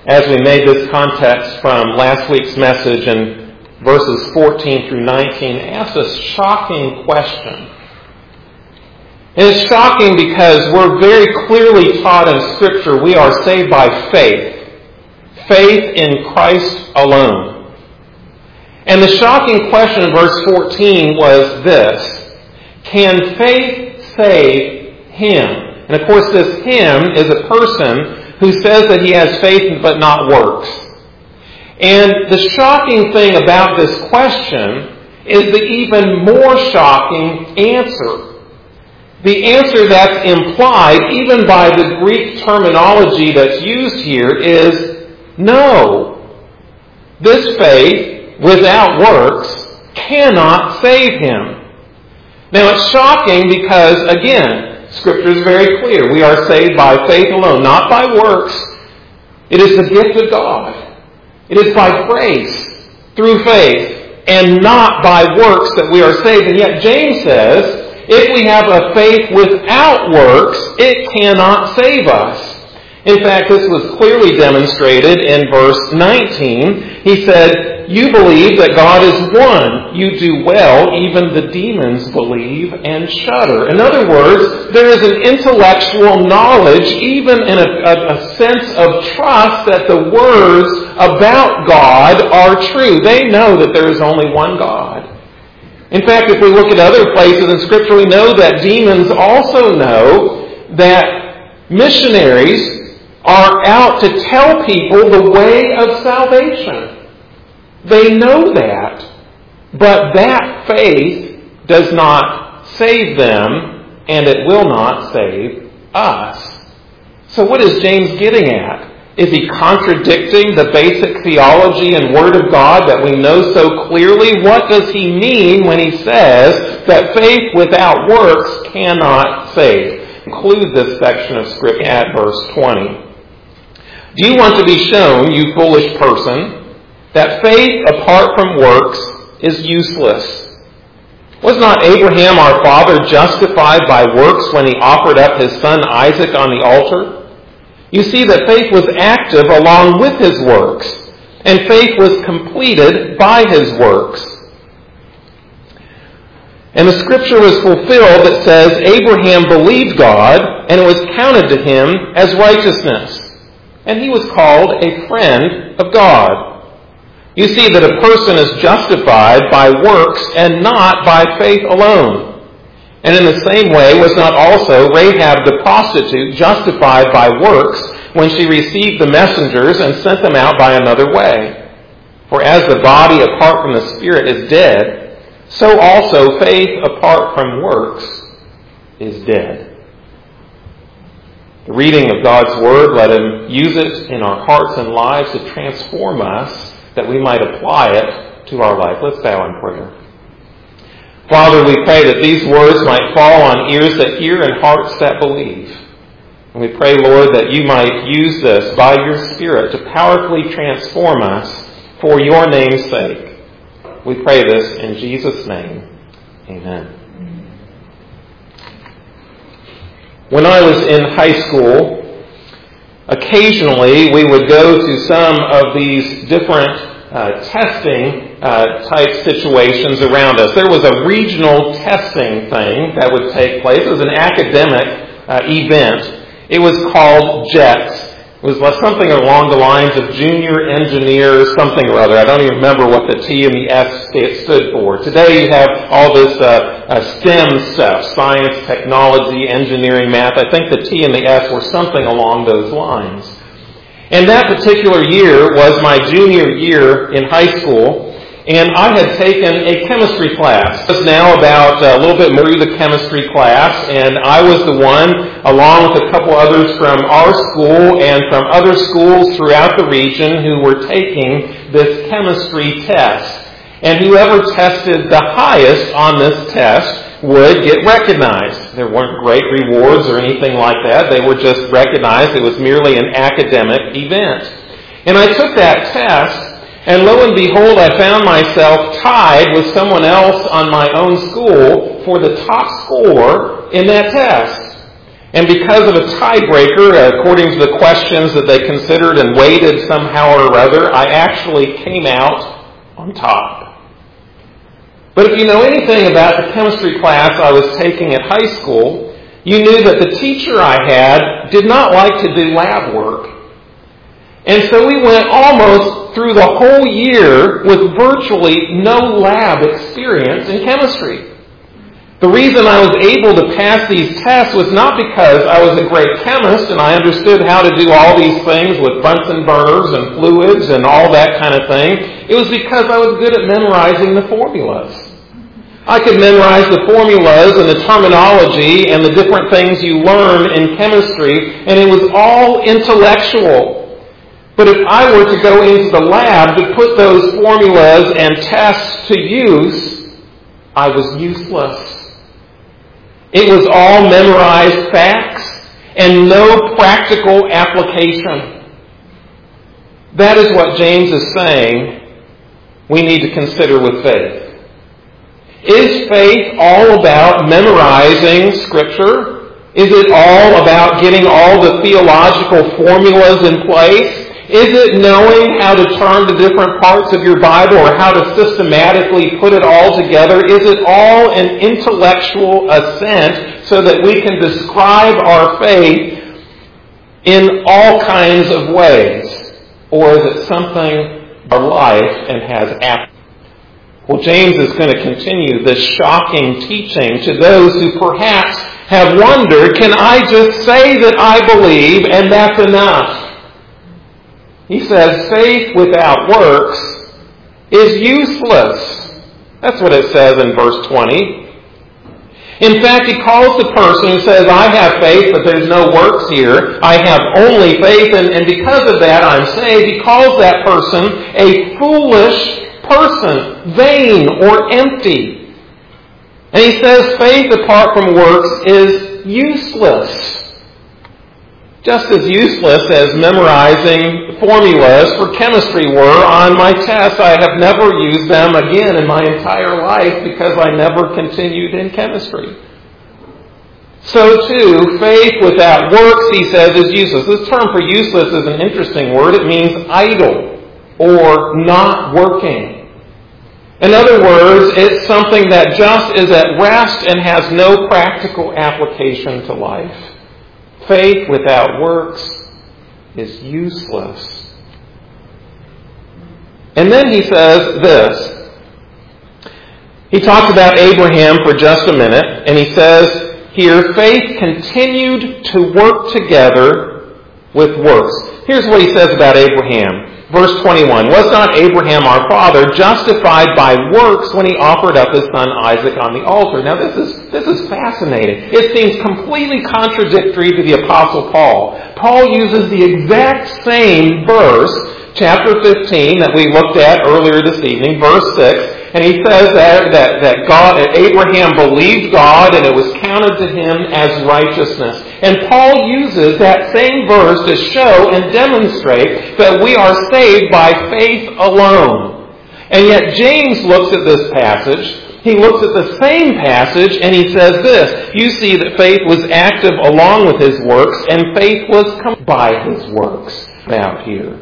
as we made this context from last week's message in verses 14 through 19, asked a shocking question. And it's shocking because we're very clearly taught in Scripture we are saved by faith. Faith in Christ alone. And the shocking question in verse 14 was this: can faith save him? And of course this him is a person who says that he has faith but not works. And the shocking thing about this question is the even more shocking answer. The answer that's implied, even by the Greek terminology that's used here, is no. This faith, without works, cannot save him. Now it's shocking because, again, Scripture is very clear. We are saved by faith alone, not by works. It is the gift of God. It is by grace, through faith, and not by works that we are saved. And yet James says, if we have a faith without works, it cannot save us. In fact, this was clearly demonstrated in verse 19. He said, you believe that God is one. You do well. Even the demons believe and shudder. In other words, there is an intellectual knowledge, even in a sense of trust that the words about God are true. They know that there is only one God. In fact, if we look at other places in Scripture, we know that demons also know that missionaries are out to tell people the way of salvation. They know that, but that faith does not save them, and it will not save us. So what is James getting at? Is he contradicting the basic theology and Word of God that we know so clearly? What does he mean when he says that faith without works cannot save? Include this section of Scripture at verse 20. Do you want to be shown, you foolish person, that faith apart from works is useless? Was not Abraham our father justified by works when he offered up his son Isaac on the altar? You see that faith was active along with his works, and faith was completed by his works. And the Scripture was fulfilled that says, Abraham believed God, and it was counted to him as righteousness. And he was called a friend of God. You see that a person is justified by works and not by faith alone. And in the same way was not also Rahab the prostitute justified by works when she received the messengers and sent them out by another way? For as the body apart from the Spirit is dead, so also faith apart from works is dead. The reading of God's Word, let Him use it in our hearts and lives to transform us, that we might apply it to our life. Let's bow in prayer. Father, we pray that these words might fall on ears that hear and hearts that believe. And we pray, Lord, that you might use this by your Spirit to powerfully transform us for your name's sake. We pray this in Jesus' name. Amen. When I was in high school, occasionally we would go to some of these different testing type situations around us. There was a regional testing thing that would take place. It was an academic event. It was called JETS. It was something along the lines of Junior Engineer something or other. I don't even remember what the T and the S stood for. Today you have all this STEM stuff, science, technology, engineering, math. I think the T and the S were something along those lines. And that particular year was my junior year in high school, and I had taken a chemistry class. I was now about a little bit more through the chemistry class, and I was the one, along with a couple others from our school and from other schools throughout the region, who were taking this chemistry test. And whoever tested the highest on this test would get recognized. There weren't great rewards or anything like that. They were just recognized. It was merely an academic event. And I took that test, and lo and behold, I found myself tied with someone else on my own school for the top score in that test. And because of a tiebreaker, according to the questions that they considered and weighted somehow or other, I actually came out on top. But if you know anything about the chemistry class I was taking at high school, you knew that the teacher I had did not like to do lab work. And so we went almost through the whole year with virtually no lab experience in chemistry. The reason I was able to pass these tests was not because I was a great chemist and I understood how to do all these things with Bunsen burners and fluids and all that kind of thing. It was because I was good at memorizing the formulas. I could memorize the formulas and the terminology and the different things you learn in chemistry, and it was all intellectual. But if I were to go into the lab to put those formulas and tests to use, I was useless. It was all memorized facts and no practical application. That is what James is saying we need to consider with faith. Is faith all about memorizing Scripture? Is it all about getting all the theological formulas in place? Is it knowing how to turn to different parts of your Bible or how to systematically put it all together? Is it all an intellectual assent so that we can describe our faith in all kinds of ways? Or is it something our life and has application? Well, James is going to continue this shocking teaching to those who perhaps have wondered, can I just say that I believe and that's enough? He says, faith without works is useless. That's what it says in verse 20. In fact, he calls the person who says, I have faith, but there's no works here. I have only faith, and because of that I'm saved. He calls that person a foolish person, vain or empty. And he says faith apart from works is useless. Just as useless as memorizing formulas for chemistry were on my tests. I have never used them again in my entire life because I never continued in chemistry. So too, faith without works, he says, is useless. This term for useless is an interesting word. It means idle or not working. In other words, it's something that just is at rest and has no practical application to life. Faith without works is useless. And then he says this. He talks about Abraham for just a minute, and he says here, faith continued to work together with works. Here's what he says about Abraham. Verse 21, was not Abraham our father justified by works when he offered up his son Isaac on the altar? Now this is fascinating. It seems completely contradictory to the Apostle Paul. Paul uses the exact same verse, chapter 15, that we looked at earlier this evening, verse 6, and he says that Abraham believed God and it was counted to him as righteousness. And Paul uses that same verse to show and demonstrate that we are saved by faith alone. And yet James looks at this passage, he looks at the same passage, and he says this, you see that faith was active along with his works, and faith was come by his works out here.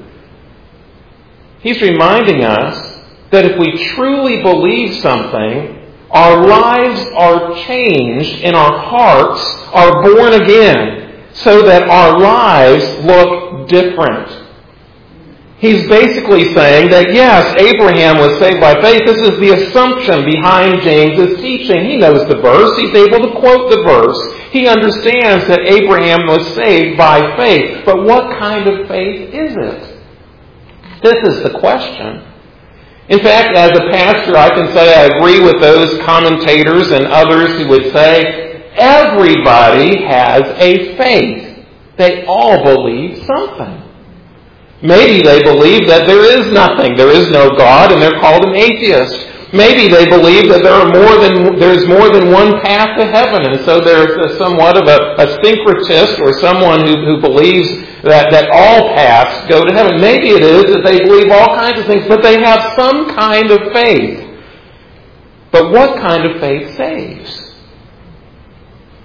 He's reminding us that if we truly believe something, our lives are changed and our hearts are born again so that our lives look different. He's basically saying that yes, Abraham was saved by faith. This is the assumption behind James's teaching. He knows the verse. He's able to quote the verse. He understands that Abraham was saved by faith. But what kind of faith is it? This is the question. In fact, as a pastor, I can say I agree with those commentators and others who would say everybody has a faith. They all believe something. Maybe they believe that there is nothing, there is no God, and they're called an atheist. Maybe they believe that there's more than one path to heaven, and so there's somewhat of a syncretist or someone who believes that all paths go to heaven. Maybe it is that they believe all kinds of things, but they have some kind of faith. But what kind of faith saves?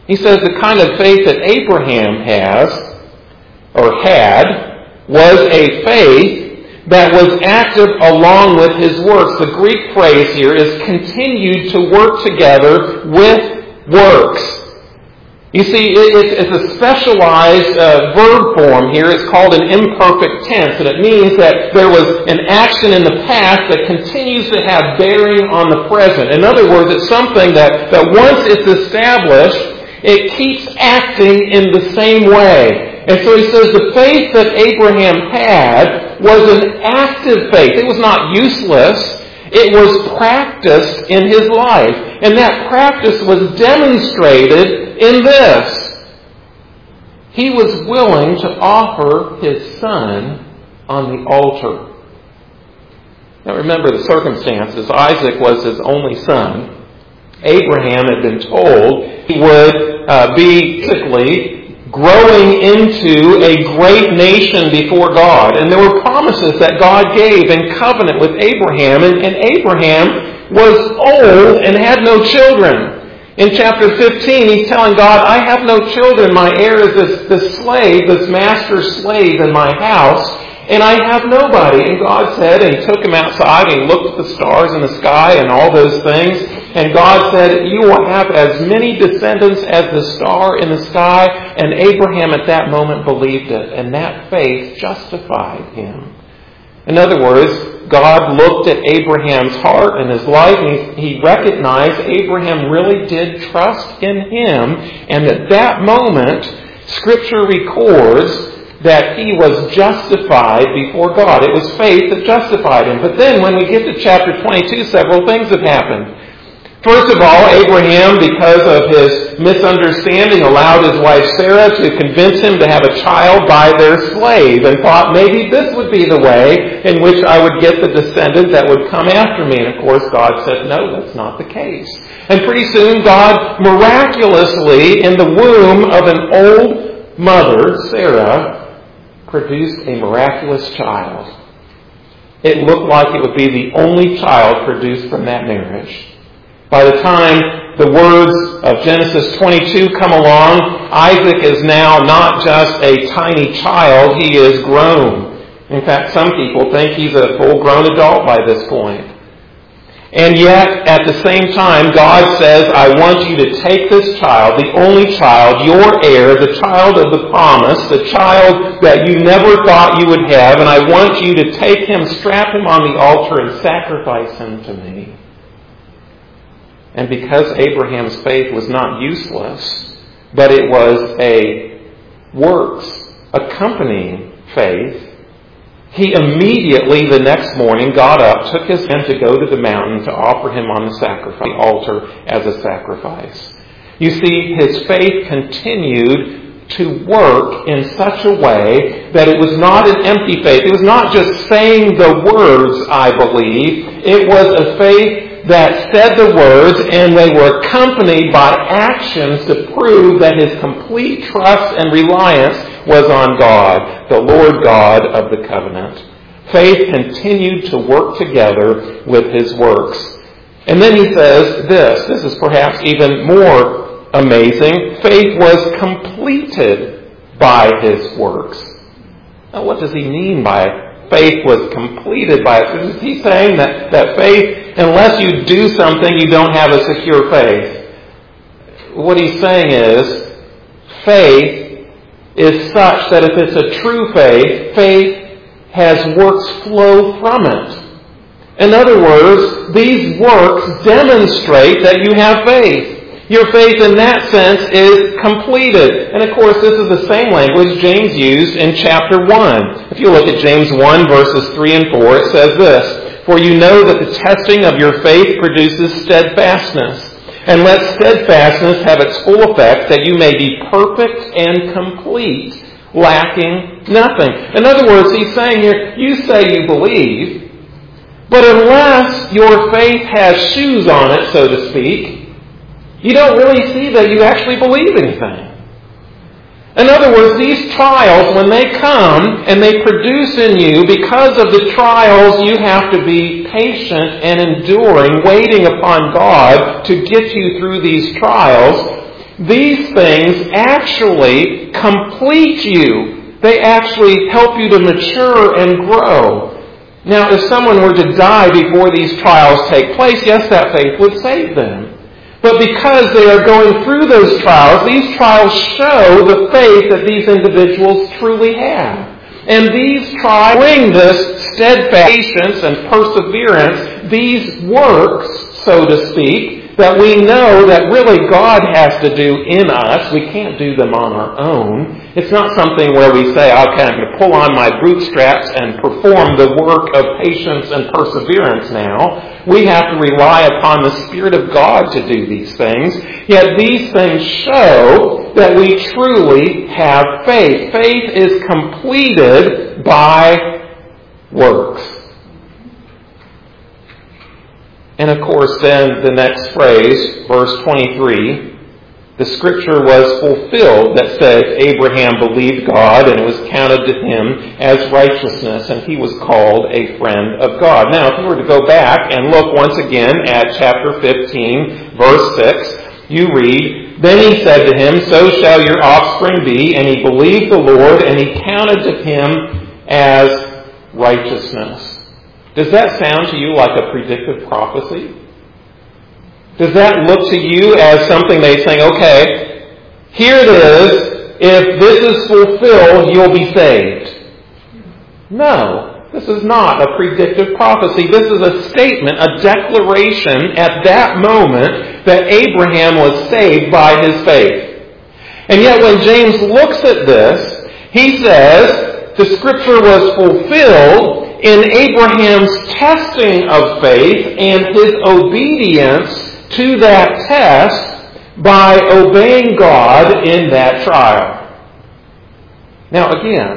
He says the kind of faith that Abraham has, or had, was a faith that was active along with his works. The Greek phrase here is continued to work together with works. You see, it's a specialized verb form here. It's called an imperfect tense, and it means that there was an action in the past that continues to have bearing on the present. In other words, it's something that once it's established, it keeps acting in the same way. And so he says the faith that Abraham had was an active faith. It was not useless. It was practiced in his life. And that practice was demonstrated in this. He was willing to offer his son on the altar. Now remember the circumstances. Isaac was his only son. Abraham had been told he would be physically growing into a great nation before God. And there were promises that God gave in covenant with Abraham. And Abraham was old and had no children. In chapter 15, he's telling God, I have no children. My heir is this slave, this master slave in my house. And I have nobody. And God said, and he took him outside and he looked at the stars in the sky and all those things. And God said, you will have as many descendants as the star in the sky. And Abraham at that moment believed it. And that faith justified him. In other words, God looked at Abraham's heart and his life, and he recognized Abraham really did trust in him. And at that moment, Scripture records that he was justified before God. It was faith that justified him. But then when we get to chapter 22, several things have happened. First of all, Abraham, because of his misunderstanding, allowed his wife Sarah to convince him to have a child by their slave and thought maybe this would be the way in which I would get the descendant that would come after me. And of course God said, no, that's not the case. And pretty soon God miraculously, in the womb of an old mother, Sarah, produced a miraculous child. It looked like it would be the only child produced from that marriage. By the time the words of Genesis 22 come along, Isaac is now not just a tiny child, he is grown. In fact, some people think he's a full-grown adult by this point. And yet, at the same time, God says, I want you to take this child, the only child, your heir, the child of the promise, the child that you never thought you would have, and I want you to take him, strap him on the altar, and sacrifice him to me. And because Abraham's faith was not useless, but it was a works accompanying faith, he immediately, the next morning, got up, took his hand to go to the mountain to offer him on the altar as a sacrifice. You see, his faith continued to work in such a way that it was not an empty faith. It was not just saying the words, I believe. It was a faith that said the words and they were accompanied by actions to prove that his complete trust and reliance was on God, the Lord God of the covenant. Faith continued to work together with his works. And then he says this is perhaps even more amazing. Faith was completed by his works. Now what does he mean by faith was completed by it? Is he saying that faith, unless you do something, you don't have a secure faith? What he's saying is, faith is such that if it's a true faith, faith has works flow from it. In other words, these works demonstrate that you have faith. Your faith in that sense is completed. And of course, this is the same language James used in chapter 1. If you look at James 1 verses 3 and 4, it says this, For you know that the testing of your faith produces steadfastness. And let steadfastness have its full effect, that you may be perfect and complete, lacking nothing. In other words, he's saying here, you say you believe, but unless your faith has shoes on it, so to speak, you don't really see that you actually believe anything. In other words, these trials, when they come and they produce in you, because of the trials, you have to be patient and enduring, waiting upon God to get you through these trials. These things actually complete you. They actually help you to mature and grow. Now, if someone were to die before these trials take place, yes, that faith would save them. But because they are going through those these trials show the faith that these individuals truly have. And these trials bring this steadfast patience and perseverance, these works, so to speak, that we know that really God has to do in us. We can't do them on our own. It's not something where we say, okay, I'm going to pull on my bootstraps and perform the work of patience and perseverance now. We have to rely upon the Spirit of God to do these things. Yet these things show that we truly have faith. Faith is completed by works. And of course, then the next phrase, verse 23, the scripture was fulfilled that says Abraham believed God and it was counted to him as righteousness, and he was called a friend of God. Now, if you were to go back and look once again at chapter 15, verse 6, you read, "Then he said to him, so shall your offspring be, and he believed the Lord, and he counted to him as righteousness." Does that sound to you like a predictive prophecy? Does that look to you as something they say, okay, here it is, if this is fulfilled, you'll be saved? No, this is not a predictive prophecy. This is a statement, a declaration at that moment that Abraham was saved by his faith. And yet when James looks at this, he says the scripture was fulfilled in Abraham's testing of faith and his obedience to that test by obeying God in that trial. Now again,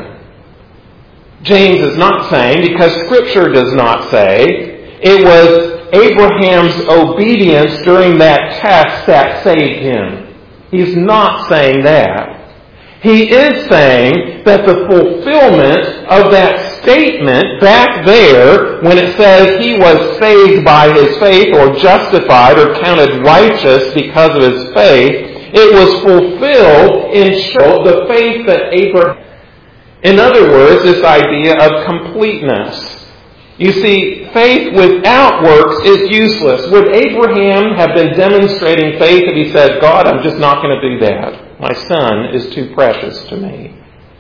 James is not saying, because Scripture does not say, it was Abraham's obedience during that test that saved him. He's not saying that. He is saying that the fulfillment of that statement back there, when it says he was saved by his faith or justified or counted righteous because of his faith, it was fulfilled in the faith that Abraham. In other words, this idea of completeness. You see, faith without works is useless. Would Abraham have been demonstrating faith if he said, God, I'm just not going to do that. My son is too precious to me?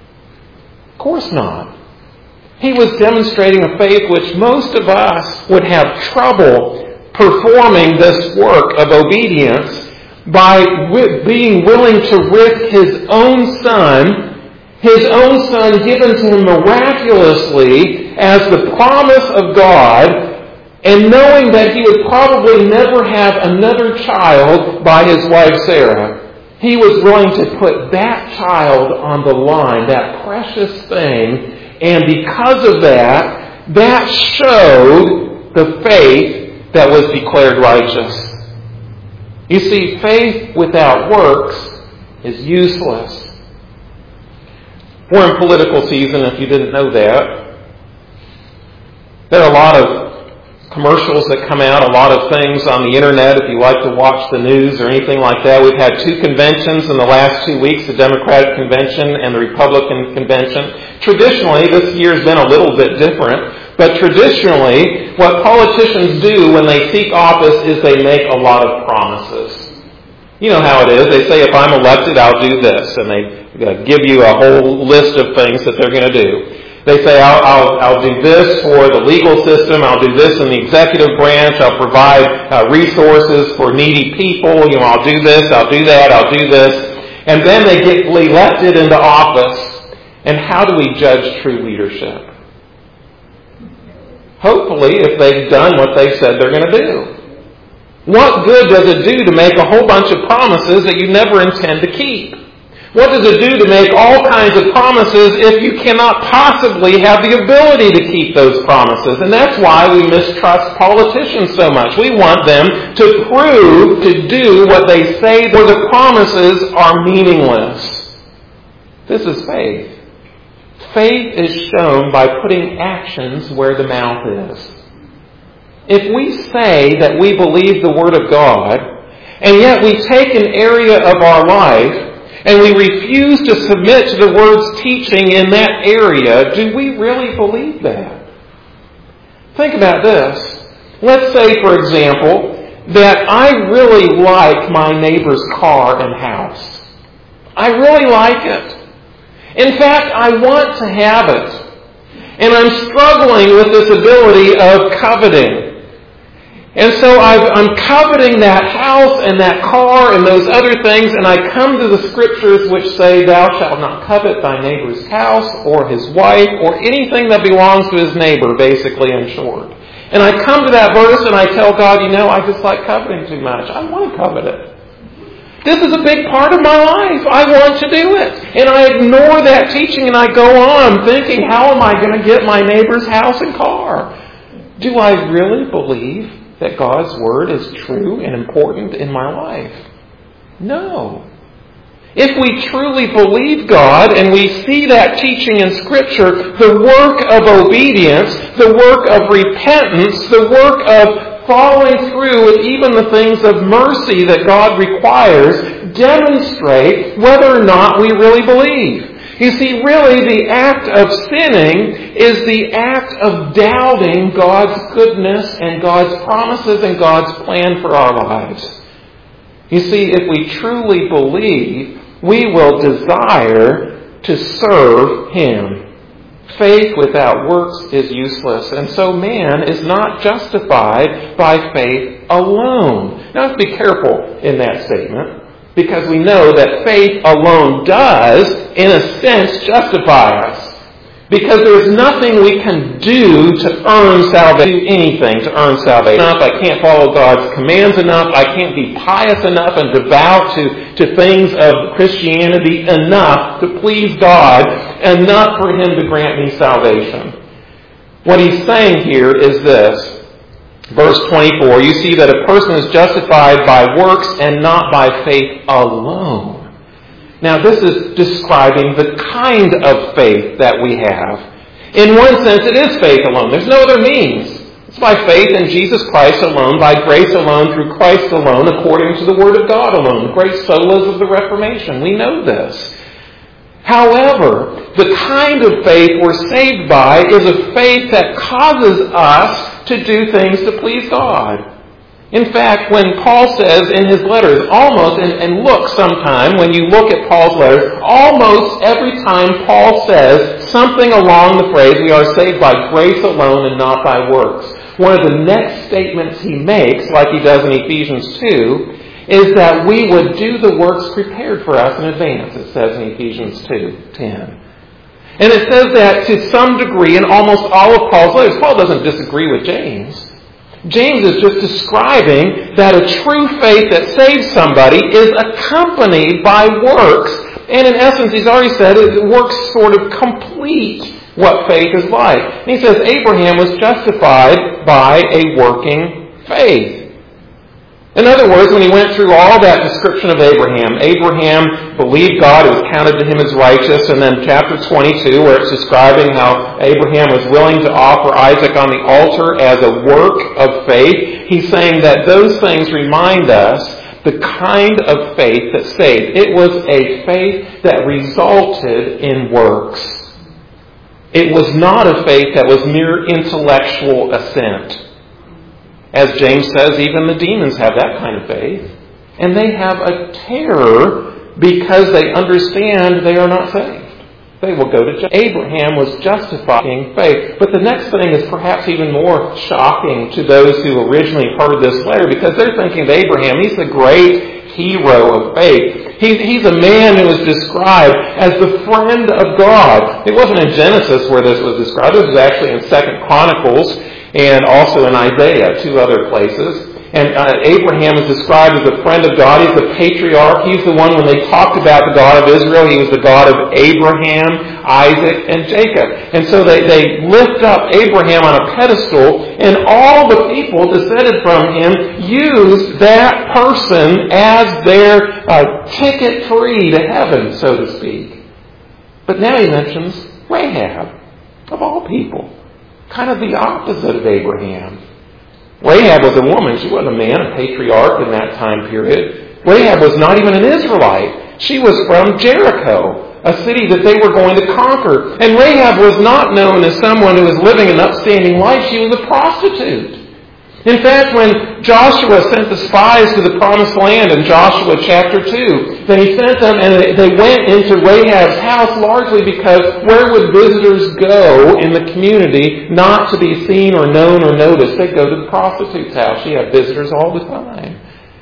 Of course not. He was demonstrating a faith which most of us would have trouble performing this work of obedience by being willing to risk his own son given to him miraculously as the promise of God, and knowing that he would probably never have another child by his wife Sarah. He was willing to put that child on the line, that precious thing, and because of that, that showed the faith that was declared righteous. You see, faith without works is useless. We're in political season, if you didn't know that. There are a lot of commercials that come out, a lot of things on the internet if you like to watch the news or anything like that. We've had 2 conventions in the last 2 weeks, the Democratic Convention and the Republican Convention. Traditionally, this year's been a little bit different, but traditionally, what politicians do when they seek office is they make a lot of promises. You know how it is. They say, if I'm elected, I'll do this, and they give you a whole list of things that they're going to do. They say, I'll do this for the legal system. I'll do this in the executive branch. I'll provide resources for needy people. I'll do this, I'll do that, I'll do this. And then they get elected into office. And how do we judge true leadership? Hopefully, if they've done what they said they're going to do. What good does it do to make a whole bunch of promises that you never intend to keep? What does it do to make all kinds of promises if you cannot possibly have the ability to keep those promises? And that's why we mistrust politicians so much. We want them to prove, to do what they say, or the promises are meaningless. This is faith. Faith is shown by putting actions where the mouth is. If we say that we believe the Word of God, And yet we take an area of our life and we refuse to submit to the Word's teaching in that area. Do we really believe that? Think about this. Let's say, for example, that I really like my neighbor's car and house. I really like it. In fact, I want to have it. And I'm struggling with this ability of coveting. And so I'm coveting that house and that car and those other things, and I come to the Scriptures which say, thou shalt not covet thy neighbor's house or his wife or anything that belongs to his neighbor, basically in short. And I come to that verse and I tell God, I just like coveting too much. I want to covet it. This is a big part of my life. I want to do it. And I ignore that teaching and I go on thinking, how am I going to get my neighbor's house and car? Do I really believe that God's Word is true and important in my life? No. If we truly believe God and we see that teaching in Scripture, the work of obedience, the work of repentance, the work of following through with even the things of mercy that God requires, demonstrate whether or not we really believe. You see, really, the act of sinning is the act of doubting God's goodness and God's promises and God's plan for our lives. You see, if we truly believe, we will desire to serve Him. Faith without works is useless, and so man is not justified by faith alone. Now, let's be careful in that statement, because we know that faith alone does, in a sense, justify us. Because there's nothing we can do to earn salvation, do anything to earn salvation. I can't follow God's commands enough. I can't be pious enough and devout to things of Christianity enough to please God, enough for Him to grant me salvation. What he's saying here is this. Verse 24, you see that a person is justified by works and not by faith alone. Now, this is describing the kind of faith that we have. In one sense, it is faith alone. There's no other means. It's by faith in Jesus Christ alone, by grace alone, through Christ alone, according to the Word of God alone. The great solas of the Reformation. We know this. However, the kind of faith we're saved by is a faith that causes us to do things to please God. In fact, when Paul says in his letters, almost, and look sometime when you look at Paul's letters, almost every time Paul says something along the phrase, we are saved by grace alone and not by works. One of the next statements he makes, like he does in Ephesians 2, is that we would do the works prepared for us in advance, it says in Ephesians 2:10. And it says that to some degree in almost all of Paul's letters. Paul doesn't disagree with James. James is just describing that a true faith that saves somebody is accompanied by works. And in essence, he's already said works sort of complete what faith is like. And he says Abraham was justified by a working faith. In other words, when he went through all that description of Abraham believed God, it was counted to him as righteous, and then chapter 22, where it's describing how Abraham was willing to offer Isaac on the altar as a work of faith, he's saying that those things remind us the kind of faith that saved. It was a faith that resulted in works. It was not a faith that was mere intellectual assent. As James says, even the demons have that kind of faith. And they have a terror because they understand they are not saved. They will go to judgment. Abraham was justifying faith. But the next thing is perhaps even more shocking to those who originally heard this letter, because they're thinking of Abraham, he's the great hero of faith. He's a man who was described as the friend of God. It wasn't in Genesis where this was described. This was actually in 2 Chronicles and also in Isaiah, two other places. And Abraham is described as a friend of God. He's the patriarch. He's the one, when they talked about the God of Israel, he was the God of Abraham, Isaac, and Jacob. And so they lift up Abraham on a pedestal, and all the people descended from him used that person as their ticket free to heaven, so to speak. But now he mentions Rahab, of all people. Kind of the opposite of Abraham. Rahab was a woman. She wasn't a man, a patriarch in that time period. Rahab was not even an Israelite. She was from Jericho, a city that they were going to conquer. And Rahab was not known as someone who was living an upstanding life. She was a prostitute. In fact, when Joshua sent the spies to the promised land in Joshua chapter 2, then he sent them and they went into Rahab's house largely because where would visitors go in the community not to be seen or known or noticed? They'd go to the prostitute's house. She had visitors all the time.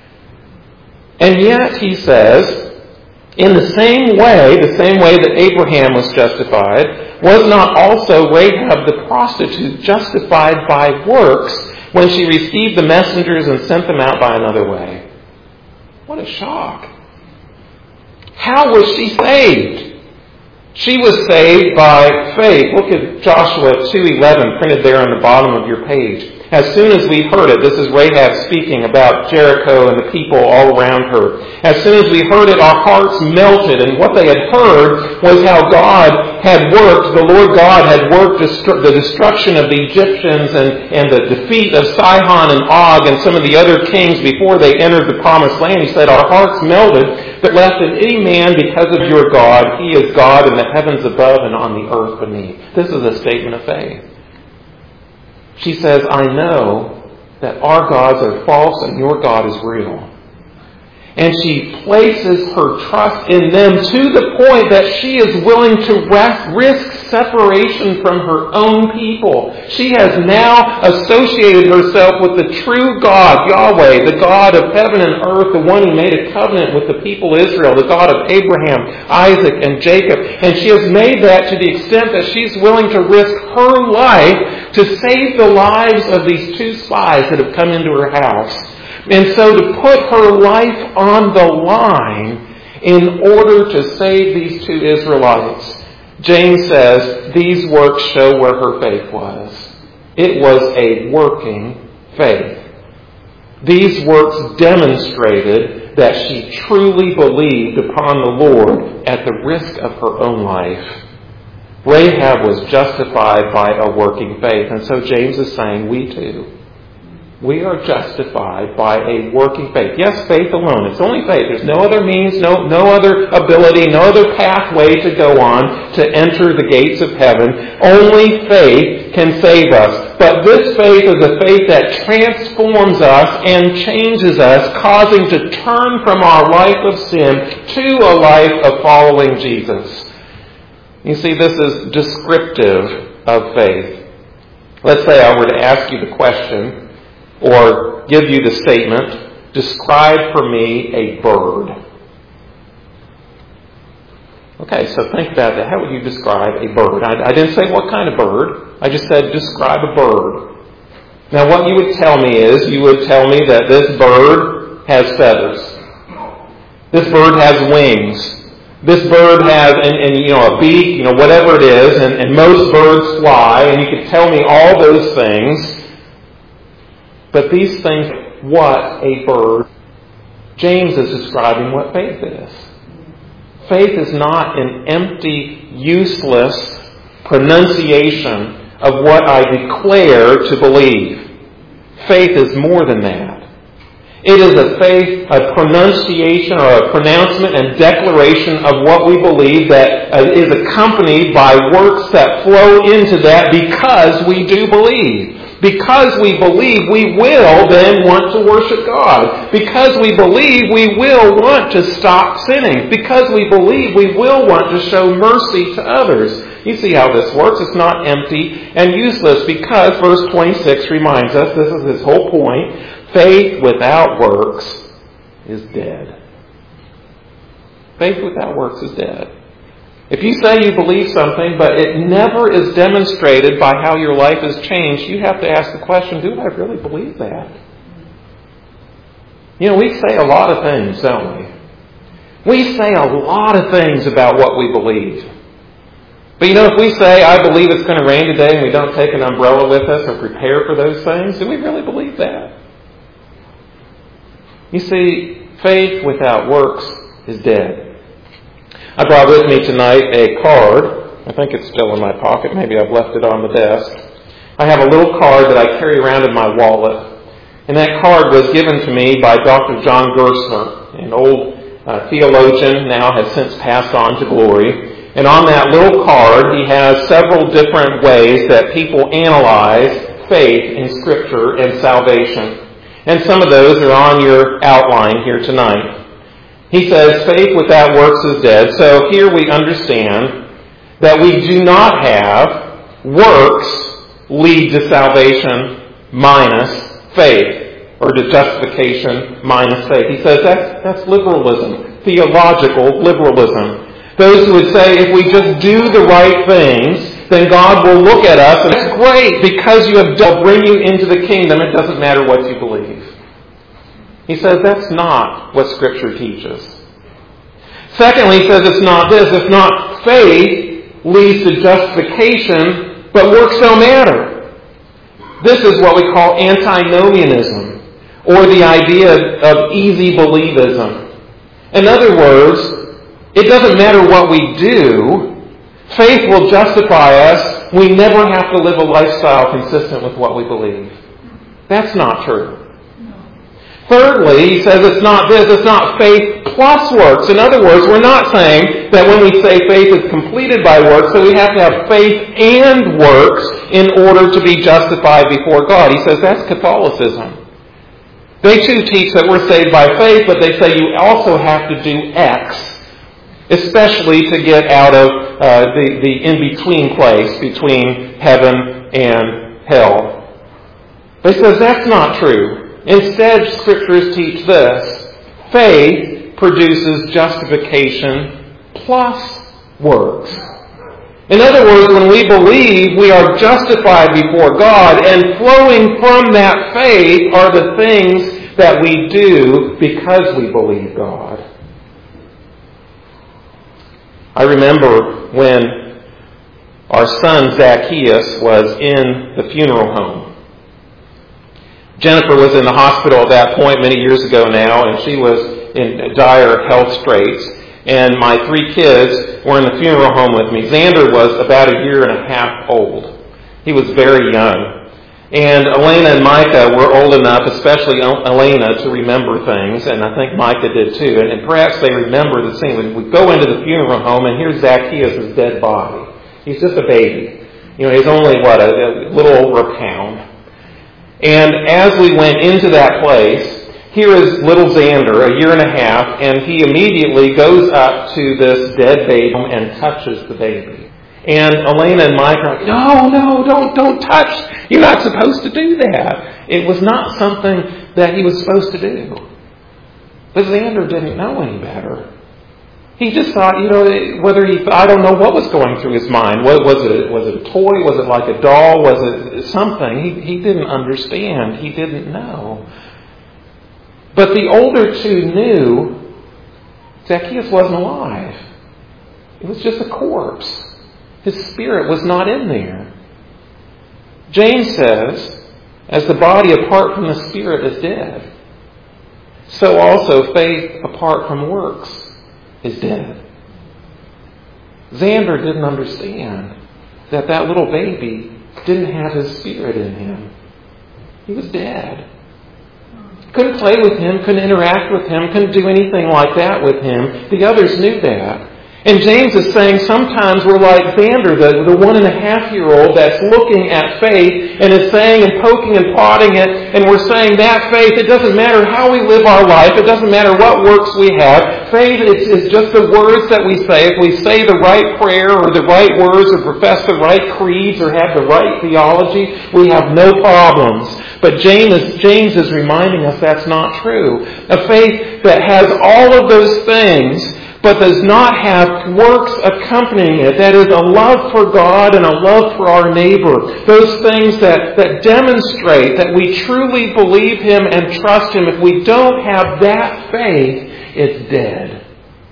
And yet, he says, in the same way that Abraham was justified, was not also Rahab the prostitute justified by works when she received the messengers and sent them out by another way? What a shock. How was she saved? She was saved by faith. Look at Joshua 2:11 printed there on the bottom of your page. As soon as we heard it, this is Rahab speaking about Jericho and the people all around her. As soon as we heard it, our hearts melted. And what they had heard was how God had worked, the Lord God had worked the destruction of the Egyptians and the defeat of Sihon and Og and some of the other kings before they entered the promised land. He said, our hearts melted, but lest in any man because of your God, he is God in the heavens above and on the earth beneath. This is a statement of faith. She says, I know that our gods are false and your God is real. And she places her trust in them to the point that she is willing to risk separation from her own people. She has now associated herself with the true God, Yahweh, the God of heaven and earth, the one who made a covenant with the people of Israel, the God of Abraham, Isaac, and Jacob. And she has made that to the extent that she's willing to risk her life to save the lives of these two spies that have come into her house. And so to put her life on the line in order to save these two Israelites, James says these works show where her faith was. It was a working faith. These works demonstrated that she truly believed upon the Lord at the risk of her own life. Rahab was justified by a working faith. And so James is saying we too. We are justified by a working faith. Yes, faith alone. It's only faith. There's no other means, no other ability, no other pathway to go on to enter the gates of heaven. Only faith can save us. But this faith is a faith that transforms us and changes us, causing to turn from our life of sin to a life of following Jesus. You see, this is descriptive of faith. Let's say I were to ask you the question, or give you the statement, describe for me a bird. Okay, so think about that. How would you describe a bird? I didn't say what kind of bird. I just said describe a bird. Now what you would tell me is, you would tell me that this bird has feathers. This bird has wings. This bird has, a beak, whatever it is, and most birds fly, and you could tell me all those things. But these things, what a bird. James is describing what faith is. Faith is not an empty, useless pronunciation of what I declare to believe. Faith is more than that. It is a faith, a pronunciation or a pronouncement and declaration of what we believe that is accompanied by works that flow into that because we do believe. Because we believe, we will then want to worship God. Because we believe, we will want to stop sinning. Because we believe, we will want to show mercy to others. You see how this works. It's not empty and useless because verse 26 reminds us, this is his whole point, faith without works is dead. Faith without works is dead. If you say you believe something, but it never is demonstrated by how your life has changed, you have to ask the question, do I really believe that? We say a lot of things, don't we? We say a lot of things about what we believe. But if we say, I believe it's going to rain today, and we don't take an umbrella with us or prepare for those things, do we really believe that? You see, faith without works is dead. I brought with me tonight a card. I think it's still in my pocket. Maybe I've left it on the desk. I have a little card that I carry around in my wallet. And that card was given to me by Dr. John Gerstner, an old theologian, now has since passed on to glory. And on that little card, he has several different ways that people analyze faith in Scripture and salvation. And some of those are on your outline here tonight. He says, faith without works is dead. So here we understand that we do not have works lead to salvation minus faith, or to justification minus faith. He says that's liberalism, theological liberalism. Those who would say if we just do the right things, then God will look at us and it's great because you have bring you into the kingdom. It doesn't matter what you believe. He says that's not what Scripture teaches. Secondly, he says it's not this. It's not faith leads to justification, but works don't matter. This is what we call antinomianism, or the idea of easy believism. In other words, it doesn't matter what we do. Faith will justify us. We never have to live a lifestyle consistent with what we believe. That's not true. Thirdly, he says it's not this, it's not faith plus works. In other words, we're not saying that when we say faith is completed by works, so we have to have faith and works in order to be justified before God. He says that's Catholicism. They too teach that we're saved by faith, but they say you also have to do X, especially to get out of the in-between place between heaven and hell. They says that's not true. Instead, Scriptures teach this. Faith produces justification plus works. In other words, when we believe, we are justified before God, and flowing from that faith are the things that we do because we believe God. I remember when our son Zacchaeus was in the funeral home. Jennifer was in the hospital at that point many years ago now, and she was in dire health straits. And my 3 kids were in the funeral home with me. Xander was about 1.5 years old. He was very young. And Elena and Micah were old enough, especially Elena, to remember things, and I think Micah did too. And perhaps they remember the scene. We go into the funeral home, and here's Zacchaeus' dead body. He's just a baby. He's only, a little over a pound. And as we went into that place, here is little Xander, 1.5 years, and he immediately goes up to this dead baby and touches the baby. And Elena and Mike are like, no, don't touch. You're not supposed to do that. It was not something that he was supposed to do. But Xander didn't know any better. He just thought, I don't know what was going through his mind. Was it a toy? Was it like a doll? Was it something? He didn't understand. He didn't know. But the older 2 knew Zacchaeus wasn't alive. It was just a corpse. His spirit was not in there. James says, as the body apart from the spirit is dead, so also faith apart from works is dead. Xander didn't understand that little baby didn't have his spirit in him. He was dead. Couldn't play with him, couldn't interact with him, couldn't do anything like that with him. The others knew that. And James is saying sometimes we're like Xander, the 1.5-year-old that's looking at faith and is saying and poking and prodding it, and we're saying that faith, it doesn't matter how we live our life, it doesn't matter what works we have. Faith is just the words that we say. If we say the right prayer or the right words or profess the right creeds or have the right theology, we have no problems. But James is reminding us that's not true. A faith that has all of those things but does not have works accompanying it. That is a love for God and a love for our neighbor. Those things that demonstrate that we truly believe Him and trust Him. If we don't have that faith, it's dead.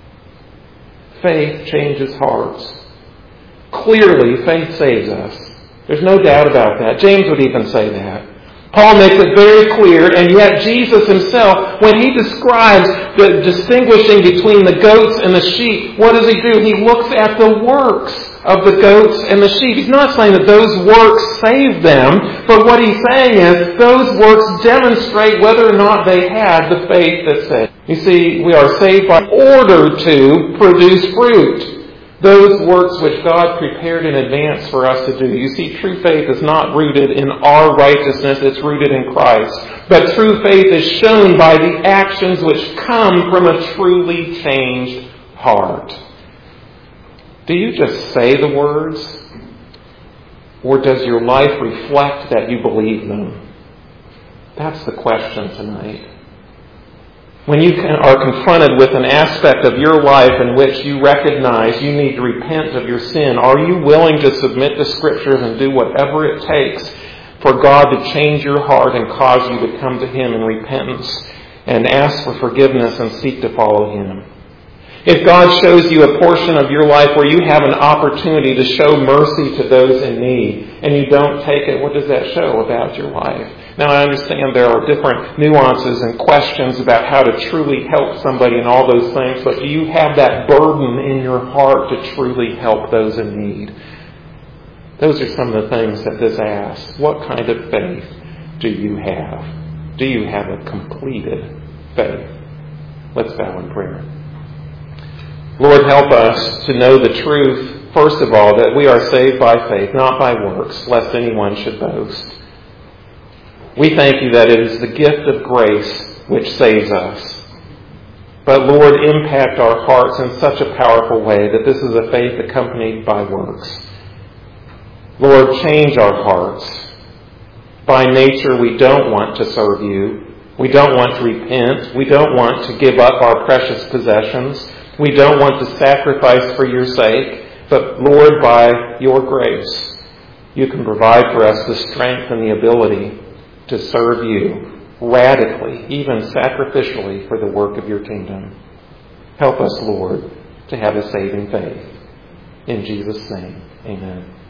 Faith changes hearts. Clearly, faith saves us. There's no doubt about that. James would even say that. Paul makes it very clear, and yet Jesus himself, when he describes the distinguishing between the goats and the sheep, what does he do? He looks at the works of the goats and the sheep. He's not saying that those works save them, but what he's saying is those works demonstrate whether or not they had the faith that saved. You see, we are saved by order to produce fruit. Those works which God prepared in advance for us to do. You see, true faith is not rooted in our righteousness, it's rooted in Christ. But true faith is shown by the actions which come from a truly changed heart. Do you just say the words? Or does your life reflect that you believe them? That's the question tonight. When you are confronted with an aspect of your life in which you recognize you need to repent of your sin, are you willing to submit to Scriptures and do whatever it takes for God to change your heart and cause you to come to Him in repentance and ask for forgiveness and seek to follow Him? If God shows you a portion of your life where you have an opportunity to show mercy to those in need and you don't take it, what does that show about your life? Now, I understand there are different nuances and questions about how to truly help somebody and all those things, but do you have that burden in your heart to truly help those in need? Those are some of the things that this asks. What kind of faith do you have? Do you have a completed faith? Let's bow in prayer. Lord, help us to know the truth, first of all, that we are saved by faith, not by works, lest anyone should boast. We thank you that it is the gift of grace which saves us. But Lord, impact our hearts in such a powerful way that this is a faith accompanied by works. Lord, change our hearts. By nature, we don't want to serve you. We don't want to repent. We don't want to give up our precious possessions. We don't want to sacrifice for your sake. But Lord, by your grace, you can provide for us the strength and the ability to serve you radically, even sacrificially, for the work of your kingdom. Help us, Lord, to have a saving faith. In Jesus' name, amen.